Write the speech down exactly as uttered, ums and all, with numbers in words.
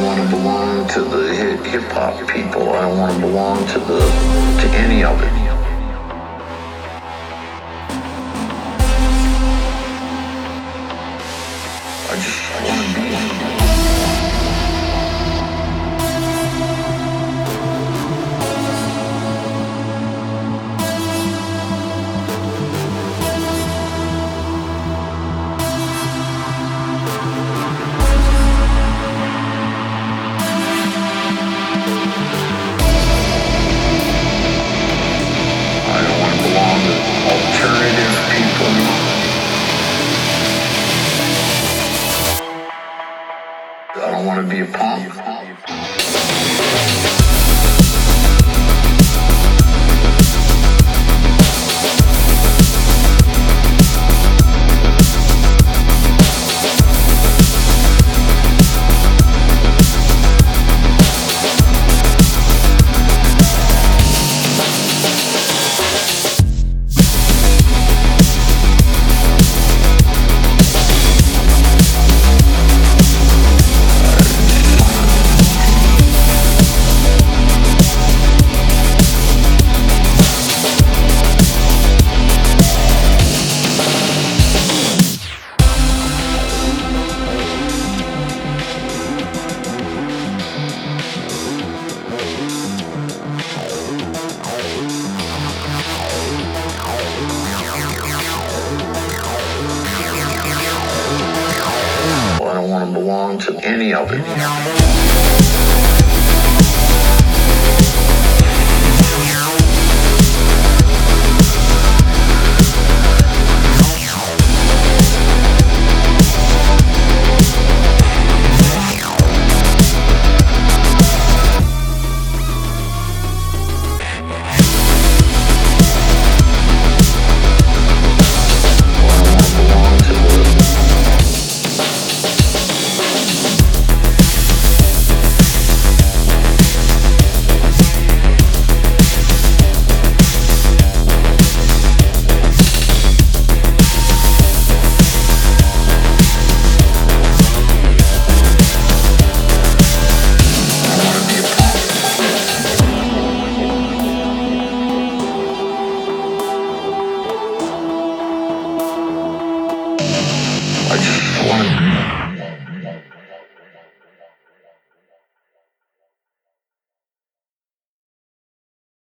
want to belong to the hip hop people. I don't want to belong to the to any of it. I just want to be. Alternative people. I don't want to be a punk. I don't want to belong to any of it. I just want to